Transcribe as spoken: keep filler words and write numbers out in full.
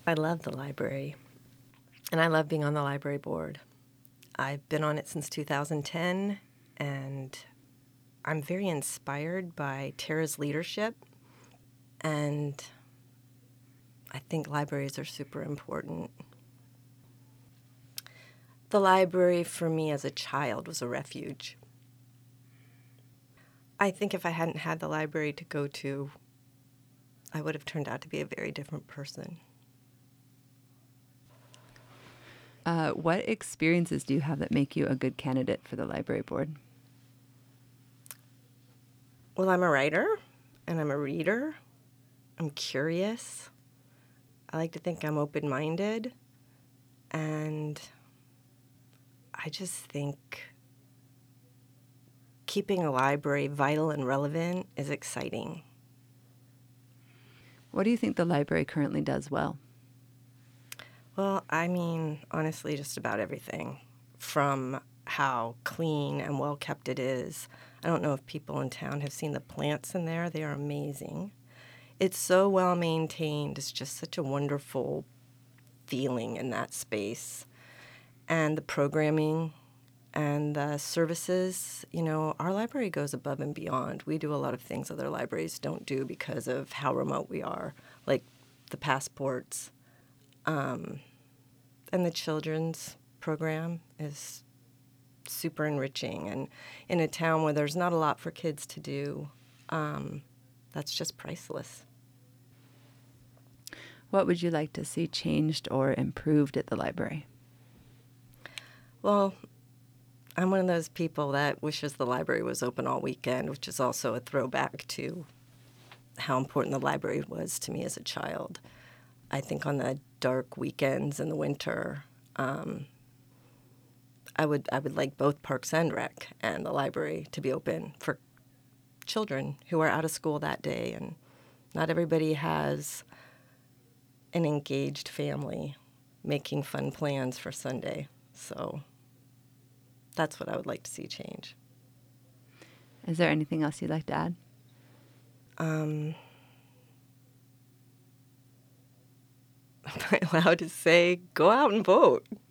I love the library, and I love being on the library board. I've been on it since two thousand ten, and I'm very inspired by Tara's leadership, and I think libraries are super important. The library for me as a child was a refuge. I think if I hadn't had the library to go to, I would have turned out to be a very different person. Uh, what experiences do you have that make you a good candidate for the library board? Well, I'm a writer, and I'm a reader. I'm curious. I like to think I'm open-minded, and I just think keeping a library vital and relevant is exciting. What do you think the library currently does well? Well, I mean, honestly, just about everything. From how clean and well kept it is. I don't know if people in town have seen the plants in there. They are amazing. It's so well maintained. It's just such a wonderful feeling in that space. And the programming and the services, you know, our library goes above and beyond. We do a lot of things other libraries don't do because of how remote we are, like the passports. Um, and the children's program is super enriching. And in a town where there's not a lot for kids to do, um, that's just priceless. What would you like to see changed or improved at the library? Well, I'm one of those people that wishes the library was open all weekend, which is also a throwback to how important the library was to me as a child. I think on the dark weekends in the winter, um, I would I would like both Parks and Rec and the library to be open for children who are out of school that day, and not everybody has an engaged family making fun plans for Sunday. So that's what I would like to see change. Is there anything else you'd like to add? Um, am I allowed to say go out and vote?